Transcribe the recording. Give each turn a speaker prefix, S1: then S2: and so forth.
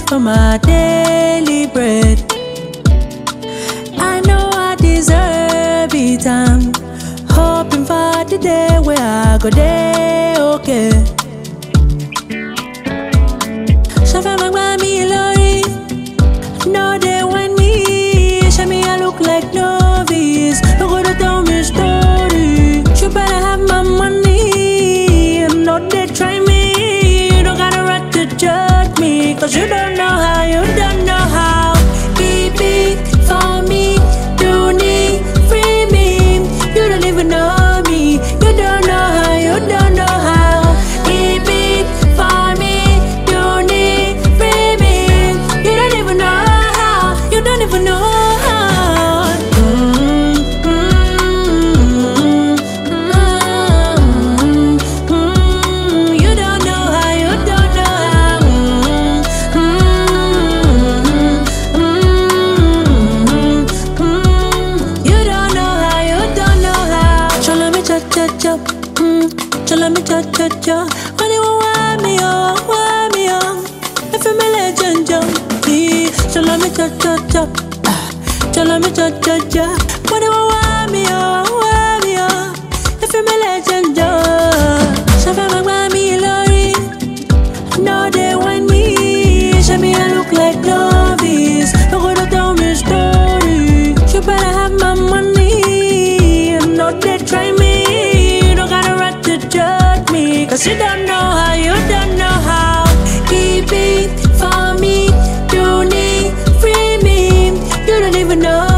S1: for my daily bread. I know I deserve it. I'm hoping for the day where I go there, okay. Shafa Magwami Lori, no they want me. Show me I look like novice. No go to tell me story. You better have my money. I'm not there, try me. You don't got a right to judge me, cause you don't know how, you don't know how. Keep it for me, do need free me. You don't even know me, you don't know how, you don't know how. Keep it for me, do need free me. You don't even know how, you don't even know how. Chola me cha cha cha, when you want me oh. If I'm a legend, chola me cha cha cha, chola me cha cha cha, when you want me oh. If I'm a legend, Shafa Magwami Lori, no they want me. Show me I look like novice. No go to tell me story. You better have my money. I'm not there, try me. Judge me, cause you don't know how, you don't know how. Keep it for me, you need free me. You don't even know